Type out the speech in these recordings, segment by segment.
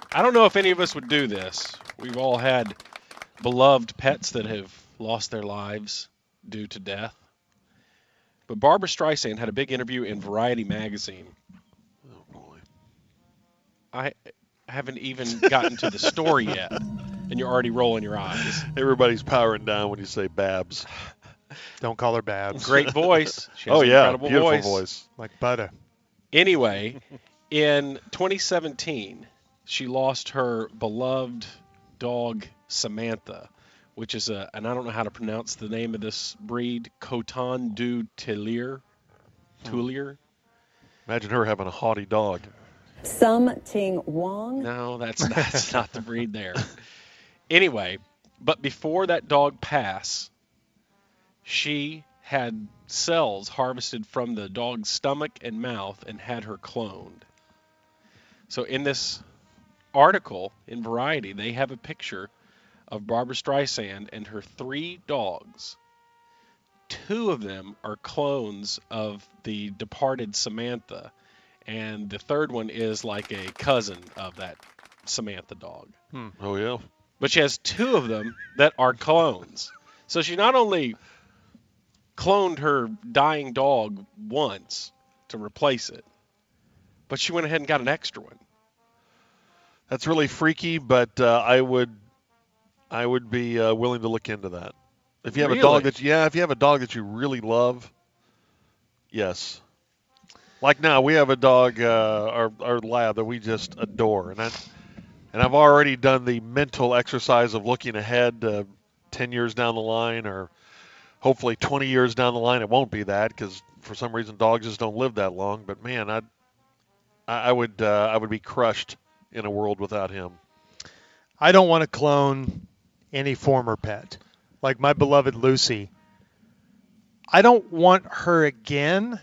I don't know if any of us would do this. We've all had beloved pets that have lost their lives due to death. But Barbara Streisand had a big interview in Variety magazine. Oh boy. I haven't even gotten to the story yet, and you're already rolling your eyes. Everybody's powering down when you say Babs. Don't call her Babs. Great voice. She has Oh an yeah, incredible beautiful voice. Like butter. Anyway, in 2017, she lost her beloved dog Samantha, which is and I don't know how to pronounce the name of this breed, Coton du Tuileries. Imagine her having a haughty dog. Sum Ting Wong. No, that's not the breed there. Anyway, but before that dog passed, she had cells harvested from the dog's stomach and mouth and had her cloned. So in this article in Variety, they have a picture of Barbara Streisand and her 3 dogs. 2 of them are clones of the departed Samantha, and the third one is like a cousin of that Samantha dog. Oh yeah. But she has 2 of them that are clones. So she not only cloned her dying dog once to replace it, but she went ahead and got an extra one. That's really freaky, but I would be willing to look into that. If you have a dog if you have a dog that you really love, yes. Like now, we have a dog, our lab that we just adore, and I've already done the mental exercise of looking ahead 10 years down the line, or hopefully 20 years down the line. It won't be that because for some reason dogs just don't live that long. But man, I would be crushed in a world without him. I don't want to clone any former pet. Like my beloved Lucy. I don't want her again.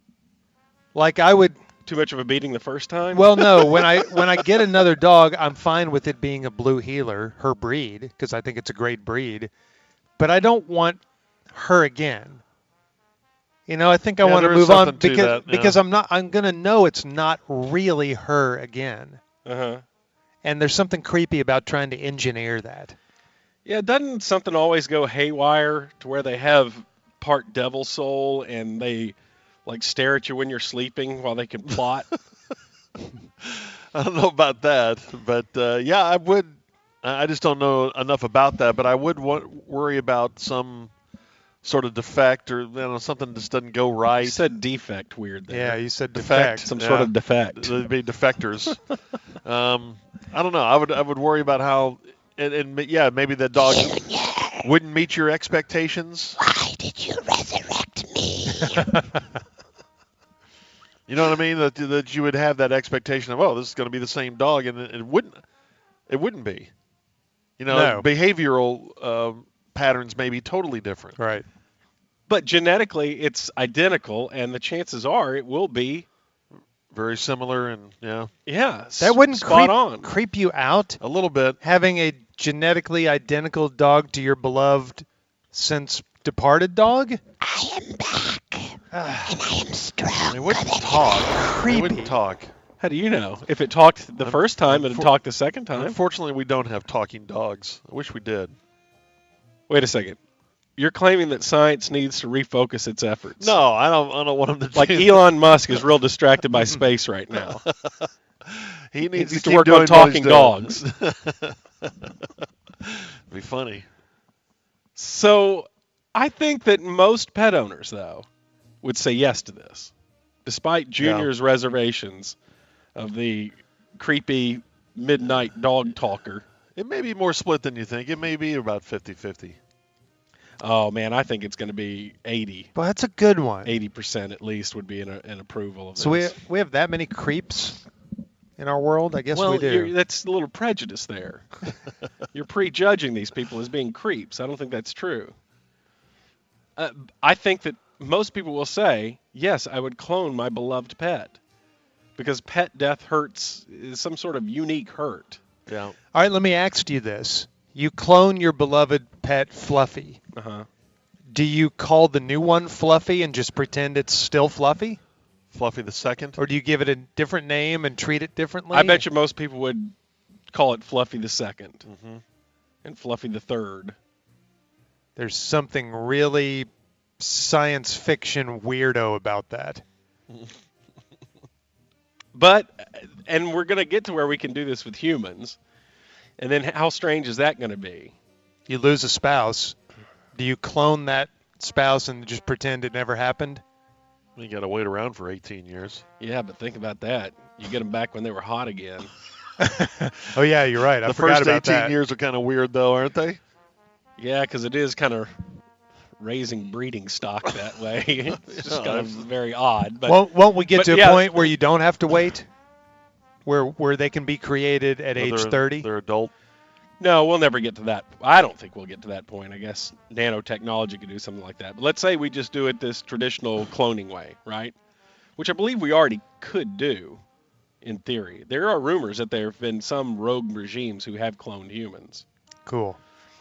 Like I would. Too much of a beating the first time? Well, no. When I get another dog, I'm fine with it being a blue heeler, her breed, because I think it's a great breed. But I don't want her again. You know, I think I want to move on because I'm going to know it's not really her again. Uh-huh. And there's something creepy about trying to engineer that. Yeah, doesn't something always go haywire to where they have part devil soul and they like stare at you when you're sleeping while they can plot? I don't know about that, but yeah, I would. I just don't know enough about that, but I would worry about some sort of defect or something just doesn't go right. You said defect weird there. Yeah, you said defect. Some sort of defect. They'd be defectors. I don't know. I would worry about how, and yeah, maybe the dog wouldn't meet your expectations. Why did you resurrect me? You know what I mean? That you would have that expectation of, oh, this is going to be the same dog, and it wouldn't. It wouldn't be. You know, No. Behavioral patterns may be totally different. Right. But genetically, it's identical, and the chances are it will be. Very similar, and yeah. Yeah, That wouldn't spot on. creep you out? A little bit. Having a genetically identical dog to your beloved since departed dog? I am back, and I am strong. It wouldn't talk. Creepy. It wouldn't talk. How do you know? If it talked the first time, it'd talk the second time. Unfortunately, we don't have talking dogs. I wish we did. Wait a second. You're claiming that science needs to refocus its efforts. No, I don't want him to. Like do Elon Musk is real distracted by space right now. He needs to keep work doing on talking what he's doing. dogs. Be funny. So I think that most pet owners, though, would say yes to this, despite Junior's reservations of the creepy midnight dog talker. It may be more split than you think. It may be about 50-50. Oh, man, I think it's going to be 80. Well, that's a good one. 80% at least would be an approval of this. So we have that many creeps in our world? I guess well, we do. That's a little prejudice there. You're prejudging these people as being creeps. I don't think that's true. I think that most people will say, yes, I would clone my beloved pet. Because pet death hurts is some sort of unique hurt. Yeah. All right, let me ask you this. You clone your beloved pet Fluffy. Uh-huh. Do you call the new one Fluffy and just pretend it's still Fluffy? Fluffy the second? Or do you give it a different name and treat it differently? I bet you most people would call it Fluffy the Second Mm-hmm. and Fluffy the Third. There's something really science fiction weirdo about that. But, and we're going to get to where we can do this with humans. And then how strange is that going to be? You lose a spouse. Do you clone that spouse and just pretend it never happened? You got to wait around for 18 years. Yeah, but think about that. You get them back when they were hot again. Oh, yeah, you're right. I The forgot first about 18 that. years are kind of weird, though, aren't they? Yeah, because it is kind of raising breeding stock that way. It's just kind of very odd. But Won't we get but to yeah. a point where you don't have to wait? Where they can be created at age 30? They're adult. no, we'll never get to that. I don't think we'll get to that point. I guess nanotechnology could do something like that. But let's say we just do it this traditional cloning way, right? Which I believe we already could do in theory. There are rumors that there have been some rogue regimes who have cloned humans. Cool.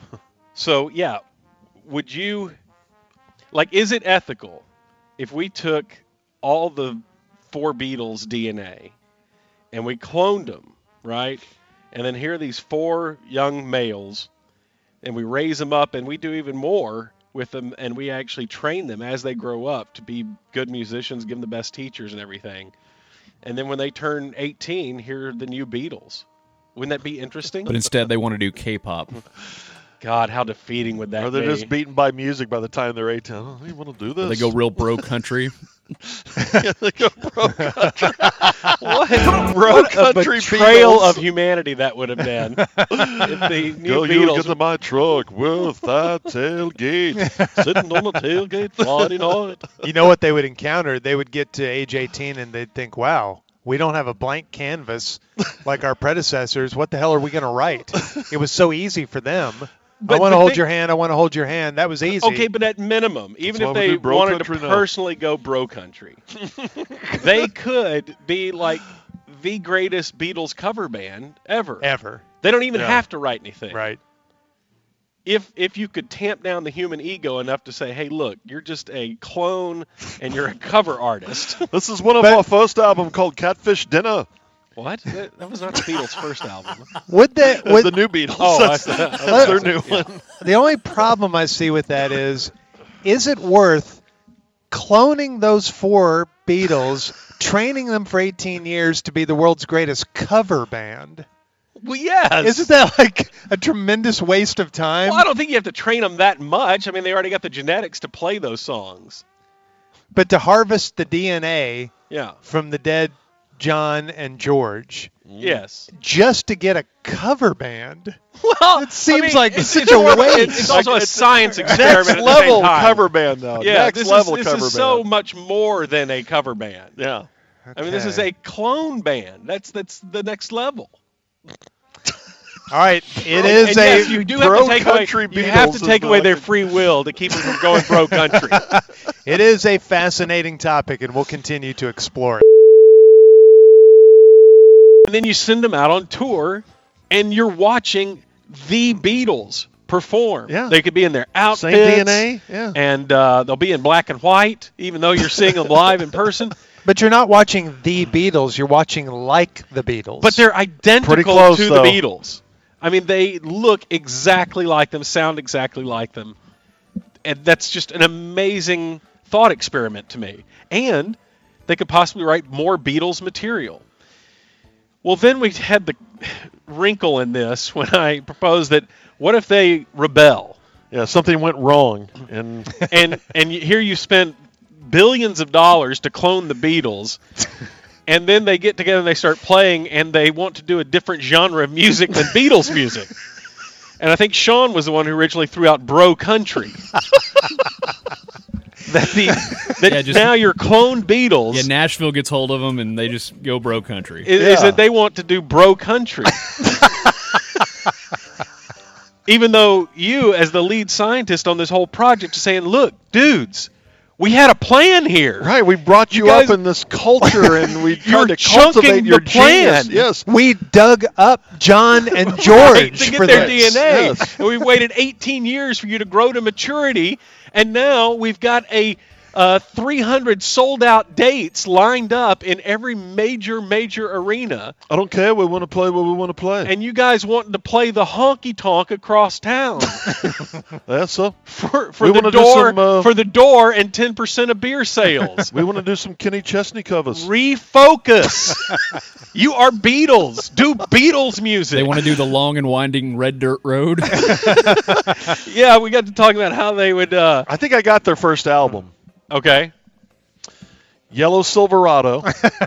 So, yeah, would you, like, is it ethical if we took all the 4 Beatles' DNA and we cloned them, right? And then here are these 4 young males, and we raise them up, and we do even more with them, and we actually train them as they grow up to be good musicians, give them the best teachers and everything. And then when they turn 18, here are the new Beatles. Wouldn't that be interesting? But instead, they want to do K-pop. God, how defeating would that Or be? they're just beaten by music by the time they're 18. Oh, you want to do this? They go real bro country. Yeah, they go bro country. What Bro a country betrayal Beatles. of humanity that would have been. If the new Go, you get Beatles to my truck with that tailgate. sitting on the tailgate Friday night. You know what they would encounter? They would get to age 18 and they'd think, wow, we don't have a blank canvas like our predecessors. What the hell are we going to write? It was so easy for them. But I want the to hold thing- your hand. I want to hold your hand. That was easy. Okay, but at minimum, even That's if why we they do bro wanted to country now. personally go bro country, they could be like the greatest Beatles cover band ever. Ever. They don't even Yeah. have to write anything. Right. If you could tamp down the human ego enough to say, hey, look, you're just a clone and you're a cover artist. This is one of But- our first album called Catfish Dinner. What? That was not the Beatles' first album. Would they? That's the new Beatles. Oh, that's, that's their new one. The only problem I see with that is it worth cloning those 4 Beatles, training them for 18 years to be the world's greatest cover band? Well, yes. Isn't that like a tremendous waste of time? Well, I don't think you have to train them that much. I mean, they already got the genetics to play those songs. But to harvest the DNA Yeah. from the dead John and George Yes. just to get a cover band. Well, It seems like it's such a more- waste. It's also a It's science Next experiment at the level same time. cover band, though. Yeah, Next this level is, cover this is band. so much more than a cover band. Yeah. I mean, this is a clone band. That's the next level. All right, it And is yes, you do have bro to take away. country You have Beatles to take is away the- their free will to keep them from going bro country. it is a fascinating topic, and we'll continue to explore it. And then you send them out on tour, and you're watching the Beatles perform. Yeah. They could be in their outfits. Same DNA. Yeah. And they'll be in black and white, even though you're seeing them live in person. But you're not watching the Beatles. You're watching like the Beatles. But they're identical Pretty close, to though. the Beatles. I mean, they look exactly like them, sound exactly like them. And that's just an amazing thought experiment to me. And they could possibly write more Beatles material. Well, then we had the wrinkle in this when I proposed that what if they rebel? Yeah, something went wrong. And Here you spent billions of dollars to clone the Beatles, and then they get together and they start playing, and they want to do a different genre of music than Beatles music. And I think Sean was the one who originally threw out bro country. Now your cloned Beatles Yeah, Nashville gets hold of them, and they just go bro country. is that they want to do bro country. Even though you, as the lead scientist on this whole project, are saying, look, dudes, we had a plan here. right, we brought you guys- up in this culture, and we You're tried to chunking cultivate the your plan. genius. Yes. we dug up John and Right, George to get for their this. DNA. Yes. And we waited 18 years for you to grow to maturity, and now we've got a 300 sold-out dates lined up in every major arena. I don't care. We want to play what we want to play. And you guys wanting to play the honky-tonk across town That's so. for We the wanna do door some, for the door and 10% of beer sales. We want to do some Kenny Chesney covers. Refocus. You are Beatles. Do Beatles music. They want to do the long and winding red dirt road. Yeah, we got to talk about how they would. I think I got their first album, Okay. Yellow Silverado.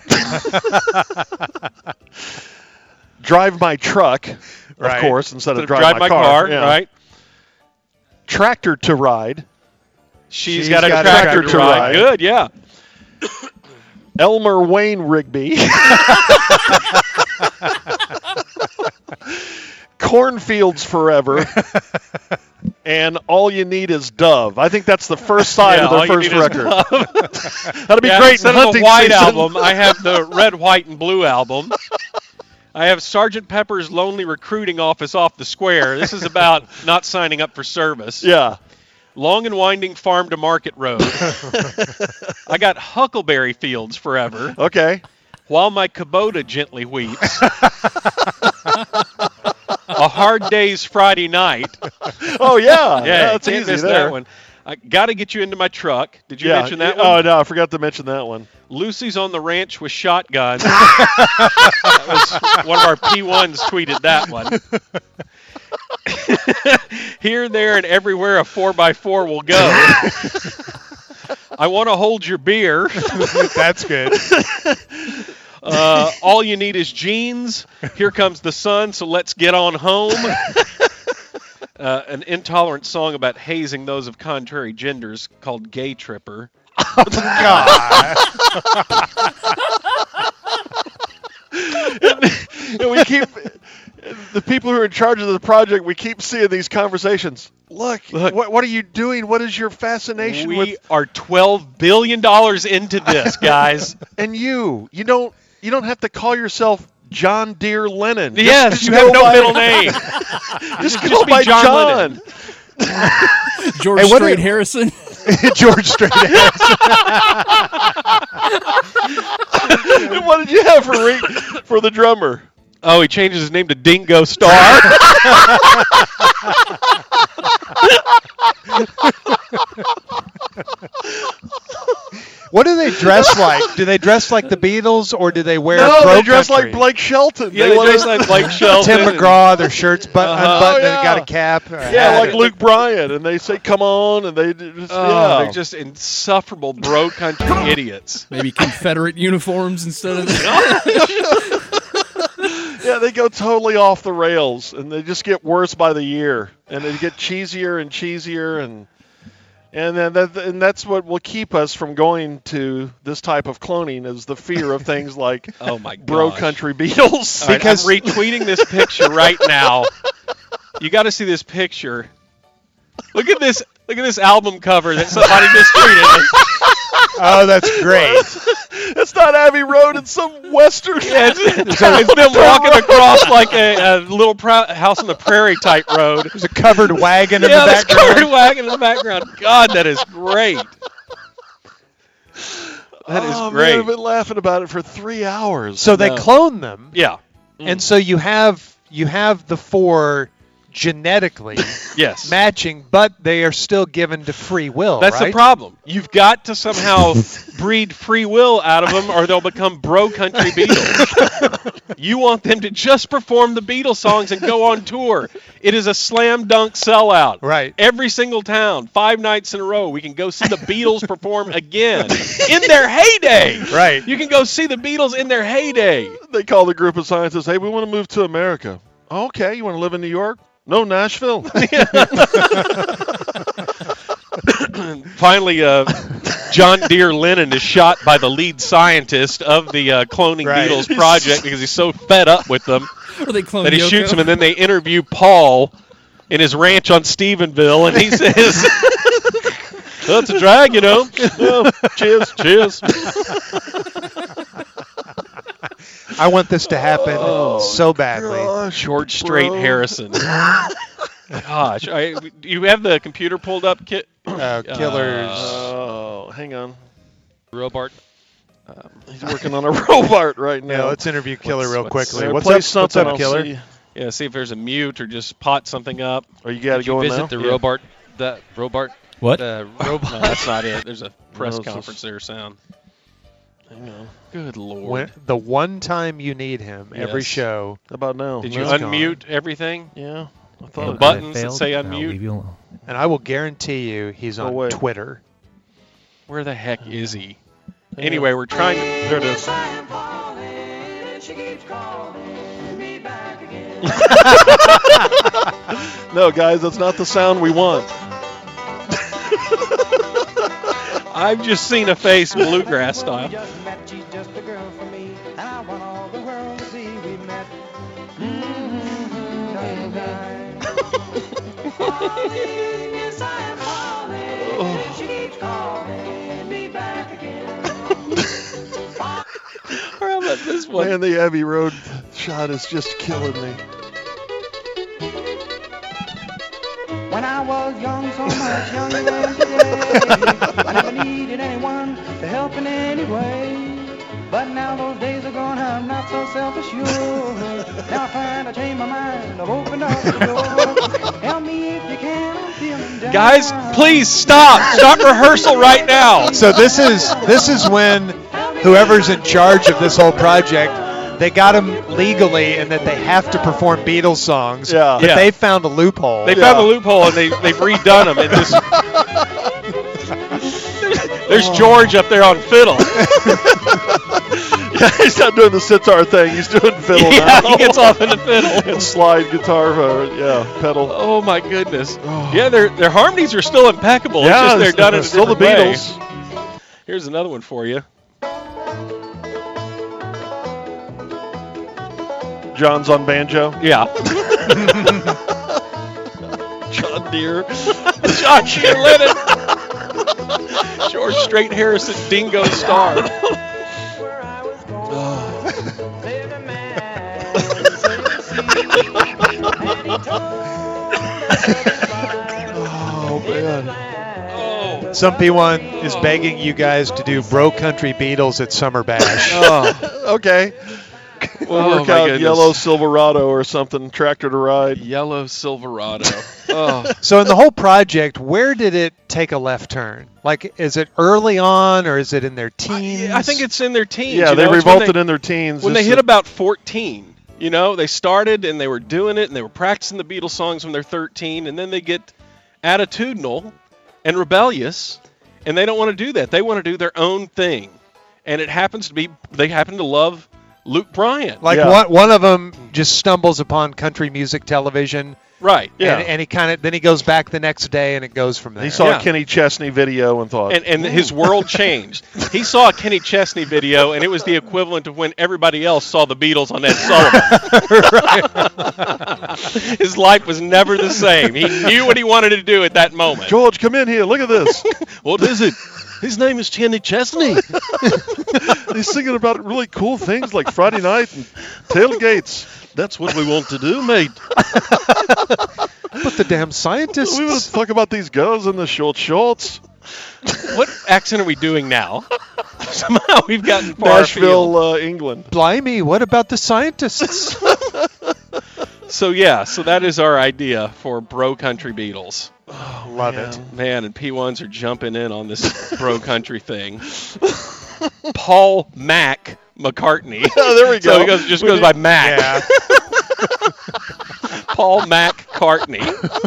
Drive My Truck, of Right. course, instead of Drive my car, Yeah. right? Tractor to Ride. She's got a tractor to ride. Good, yeah. Elmer Wayne Rigby. Cornfields Forever. And All You Need Is Dove. I think that's the first side of All their You first Need Is record. Dove. That'll be Yeah, great instead in of hunting the white season. album, I have the red, white, and blue album. I have Sergeant Pepper's Lonely Recruiting Office Off the Square. This is about not signing up for service. Yeah. Long and Winding Farm to Market Road. I got Huckleberry Fields Forever. Okay. While My Kubota Gently Weeps. A Hard Day's Friday Night. Oh, yeah. Yeah, That's can't easy miss there. that one. I got to get you into my truck. Did you mention that Oh, one? no, I forgot to mention that one. Lucy's on the Ranch with Shotguns. That was one of our P1s tweeted that one. Here, there, and everywhere a 4x4 will go. I want to hold your beer. That's good. All you need is jeans. Here comes the sun, so let's get on home. An intolerant song about hazing those of contrary genders called Gay Tripper. God. And we keep the people who are in charge of the project. We keep seeing these conversations. Look. What are you doing? What is your fascination We with? are $12 billion into this, guys. And you don't have to call yourself John Deere Lennon. Yes, Just you go have no by- middle name. Just Just go be by John John. Lennon. George Hey, what Strait are- Harrison. George Strait. And what did you have for the drummer? Oh, he changes his name to Dingo Star. What do they dress like? Do they dress like the Beatles, or do they wear No, Bro they dress Country? like Blake Shelton. Yeah, they wanna- dress like Blake Shelton. Tim McGraw, their shirts unbuttoned, Oh, and yeah. got a cap. Or a Yeah, hat. like Luke Bryan, and they say "Come on," and they just Oh, yeah. they're just insufferable bro country idiots. Maybe Confederate uniforms instead of Yeah, they go totally off the rails, and they just get worse by the year, and they get cheesier and cheesier, and that's what will keep us from going to this type of cloning is the fear of things like Oh my god. bro country Beatles. All right, Because- I'm retweeting this picture right now. You got to see this picture. Look at this album cover that somebody just tweeted. Oh, that's great. It's not Abbey Road; it's some Western. Yeah, it's them walking across like a little house on the prairie type road. There's a covered wagon in Yeah, the this background. covered wagon in the background. God, that is great. That is Oh, great. man, I've been laughing about it for 3 hours. So they No. clone them, Yeah. and so you have the four genetically Yes. matching, but they are still given to free will. That's right? the problem. You've got to somehow breed free will out of them, or they'll become bro country Beatles. You want them to just perform the Beatles songs and go on tour. It is a slam dunk sellout. Right. Every single town, 5 nights in a row, we can go see the Beatles perform again in their heyday. Right. You can go see the Beatles in their heyday. They call the group of scientists, "Hey, we want to move to America." "Oh, okay, you want to live in New York?" "No, Nashville." Finally, John Deere Lennon is shot by the lead scientist of the cloning Right. Beatles project because he's so fed up with them or they clone that he Yoko. shoots him, and then they interview Paul in his ranch on Stephenville, and he says, "That's a drag, you know." "Well, cheers, cheers." I want this to happen so badly. Gosh, George Strait bro. Harrison. Gosh, do you have the computer pulled up, Kit? Killers. Oh, hang on. Robart. He's working on a robot right Yeah, now. let's interview Killer real quickly. Yeah, What's play up, something, I'll Killer? see. Yeah, see if there's a mute or just pot something up. Oh, you got to Did you go in visit now? the Yeah. Robart? The Robart. What? The No, robot. that's not it. There's a press No, it's conference just- there, sound. Hang on. Good Lord. When, the one time you need him, every Yes. show. How about now? Did you No. unmute everything? Yeah. I The thought Okay. it buttons that Failed, say and I'll unmute? leave you alone. And I will guarantee you he's No on way. Twitter. Where the heck is he? Hang Anyway, we're trying to. There it is. No, guys, that's not the sound we want. I've just seen a face bluegrass style. She's just a girl for me, and I want all the world to see we met. Yes, I am falling. She keeps calling me back again. Or how about this one? Man, the Abbey Road shot is just killing me. When I was young, so much younger than today, I never needed anyone to help in any way. But now those days are gone, I'm not so self-assured. Now I find I changed my mind, I've opened up the door. Help me if you can, I'm feeling down. Guys, please stop. Stop rehearsal right now. So this is when whoever's in charge of this whole project, they got him legally and that they have to perform Beatles songs. Yeah. But Yeah. they found a loophole. They found the loophole and they've redone them. It just, there's George up there on fiddle. Yeah, he's not doing the sitar thing. He's doing fiddle Yeah, now. he gets off in the fiddle. And slide guitar, pedal. Oh my goodness. Yeah, their harmonies are still impeccable. Yeah, it's just they're done in a still the different way. Beatles. Here's another one for you. John's on banjo. Yeah. John Deere. John Deere Lennon. George Strait Harrison Dingo Star. Where I was going, there's a man said and he told Oh, man. Oh. Some P1 is begging you guys to do Bro Country Beatles at Summer Bash. Okay. We'll Oh, work my out goodness. Yellow Silverado or something, tractor to ride. Yellow Silverado. Oh. So in the whole project, where did it take a left turn? Like, is it early on or is it in their teens? I think it's in their teens. Yeah, you they know, it's when revolted in their teens. when they This hit is- about 14. You know, they started and they were doing it and they were practicing the Beatles songs when they're 13, and then they get attitudinal and rebellious, and they don't want to do that. They want to do their own thing, and it happens to be they happen to love Luke Bryan. Like Yeah. one of them just stumbles upon country music television, Right. Yeah. and he kind of then he goes back the next day, and it goes from there. He saw Yeah. a Kenny Chesney video and thought, And his world changed. He saw a Kenny Chesney video, and it was the equivalent of when everybody else saw the Beatles on Ed Sullivan. His life was never the same. He knew what he wanted to do at that moment. George, come in here. Look at this. What is it? His name is Kenny Chesney. He's singing about really cool things like Friday night and tailgates. That's what we want to do, mate. But the damn scientists. We want to talk about these girls in the short shorts. What accent are we doing now? Somehow we've gotten far afield. Nashville, England. Blimey, what about the scientists? So that is our idea for Bro Country Beatles. Love it. Man, and P1s are jumping in on this Bro Country thing. Paul Mac McCartney. Oh, there we go. So he just goes by Mac. Yeah. Paul McCartney.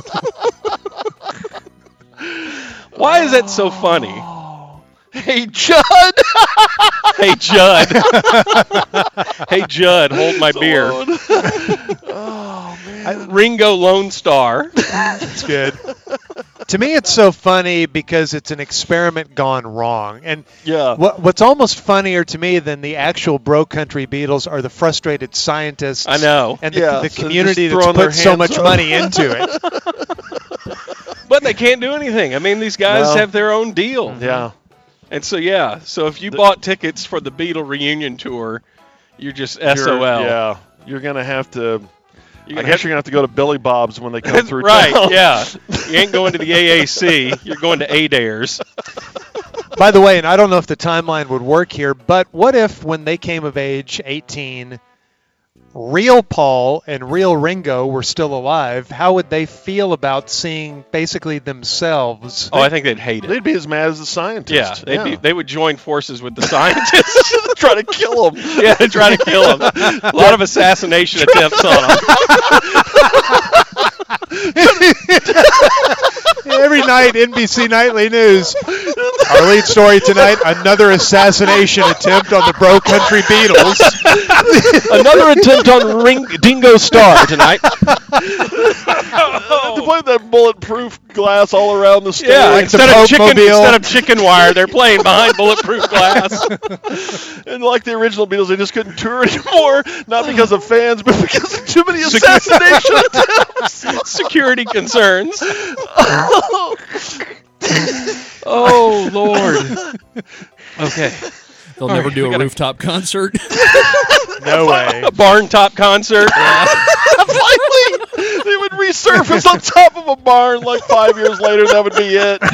Why is that so funny? Hey, Judd. Hey, Judd. Hey, Judd, hold my beer. Oh, man. Ringo Lone Star. It's good. To me, it's so funny because it's an experiment gone wrong. And Yeah. what's almost funnier to me than the actual Bro Country Beatles are the frustrated scientists. I know. And Yeah, the so community just that's throwing their put so hands much up. money into it. But they can't do anything. I mean, these guys No. have their own deal. Yeah. And so, so if you bought tickets for the Beatle reunion tour, you're just SOL. Yeah. You're going to have to. You're I gonna guess you're going to have to go to Billy Bob's when they come through right, town. yeah. You ain't going to the AAC. You're going to Adair's. By the way, and I don't know if the timeline would work here, but what if when they came of age, 18, real Paul and real Ringo were still alive? How would they feel about seeing basically themselves? Oh, I think they'd hate it. They'd be as mad as the scientists. Yeah, they would join forces with the scientists. try to kill them. Yeah, to try to kill them. A lot of assassination attempts on them. Every night, NBC Nightly News. Our lead story tonight, another assassination attempt on the Bro Country Beatles. Another attempt on Dingo Star tonight. They played that bulletproof glass all around the stage. Yeah, Like the instead of chicken wire, they're playing behind bulletproof glass. And like the original Beatles, they just couldn't tour anymore, not because of fans, but because of too many assassination attempts. Security concerns. Oh, Lord. Okay. They'll never do a rooftop concert. No way. A barn top concert. Finally, they would resurface on top of a barn like 5 years later. That would be it.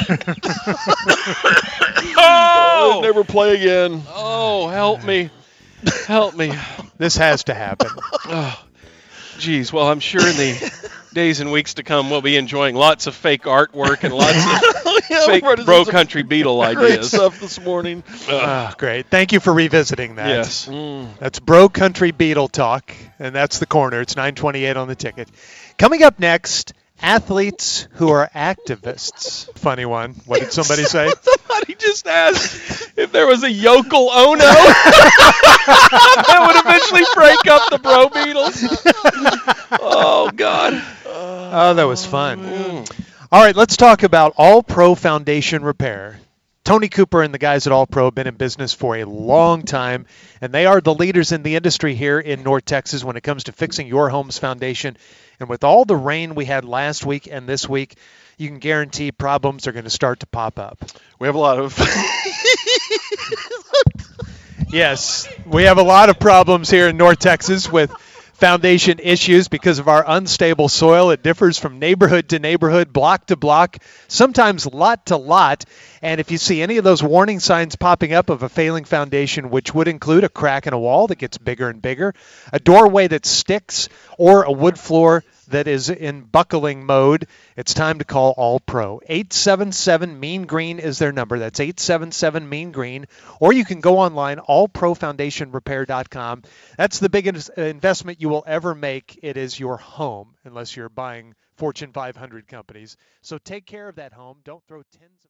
Oh, They'd never play again. oh, help me. Help me. This has to happen. Oh, geez. Well, I'm sure in the days and weeks to come, we'll be enjoying lots of fake artwork and lots of fake Bro Country Beatle Great ideas. stuff this morning. Ah, great. Thank you for revisiting that. Yes. That's Bro Country Beatle Talk, and that's the corner. It's 9:28 on the ticket. Coming up next, athletes who are activists. Funny one. What did somebody say? Somebody just asked if there was a yokel Ono that would eventually break up the Bro Beatles. Oh, God. Oh, that was fun. All right, let's talk about All Pro Foundation Repair. Tony Cooper and the guys at All Pro have been in business for a long time, and they are the leaders in the industry here in North Texas when it comes to fixing your home's foundation. And with all the rain we had last week and this week, you can guarantee problems are going to start to pop up. We have a lot of. Yes, we have a lot of problems here in North Texas with foundation issues because of our unstable soil. It differs from neighborhood to neighborhood, block to block, sometimes lot to lot. And if you see any of those warning signs popping up of a failing foundation, which would include a crack in a wall that gets bigger and bigger, a doorway that sticks, or a wood floor that is in buckling mode, it's time to call All Pro. 877-MEAN-GREEN is their number. That's 877-MEAN-GREEN. Or you can go online, allprofoundationrepair.com. That's the biggest investment you will ever make. It is your home, unless you're buying Fortune 500 companies. So take care of that home. Don't throw tens of